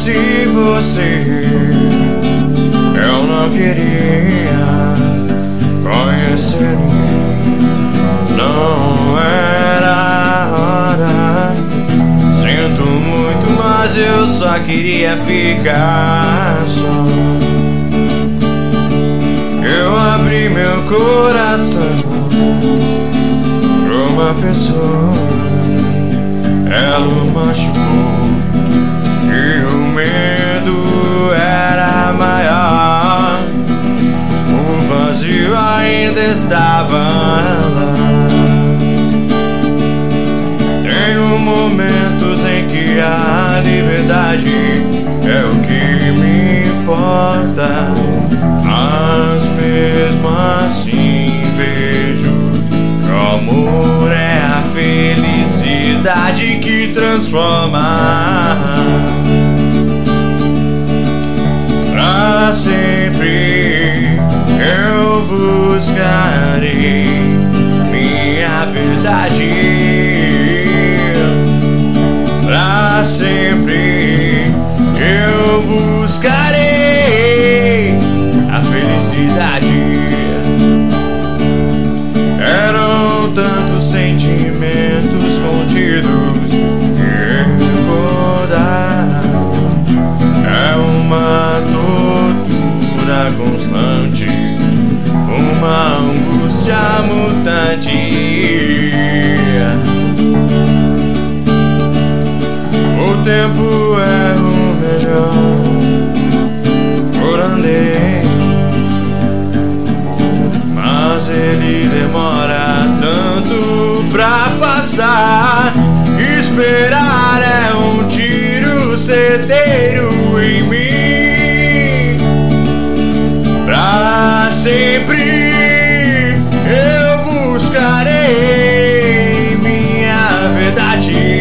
disse você, eu não queria conhecer ninguém, não era a hora. Sinto muito, mas eu só queria ficar só. Eu abri meu coração pra uma pessoa, ela o machucou e o medo era maior. O vazio ainda estava lá. Tenho momentos em que a liberdade é o que me importa, mas mesmo assim vejo que o amor é a felicidade que transforma. Pra sempre eu buscarei minha verdade. Pra sempre eu buscarei a felicidade. Eram tantos sentimentos contidos que recordar é uma tortura constante, uma angústia mutante. O tempo é o melhor por andei, mas ele demora tanto pra passar. Esperar é um tiro certeiro em mim. Pra sempre eu buscarei minha verdade.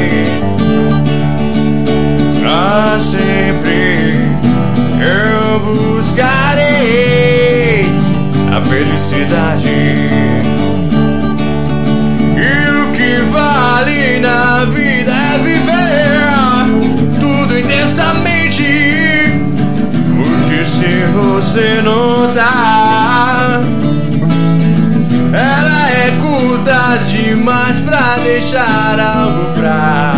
Pra sempre eu buscarei a felicidade. E o que vale na vida é viver tudo intensamente, porque se você notar, ela é curta demais pra deixar algo pra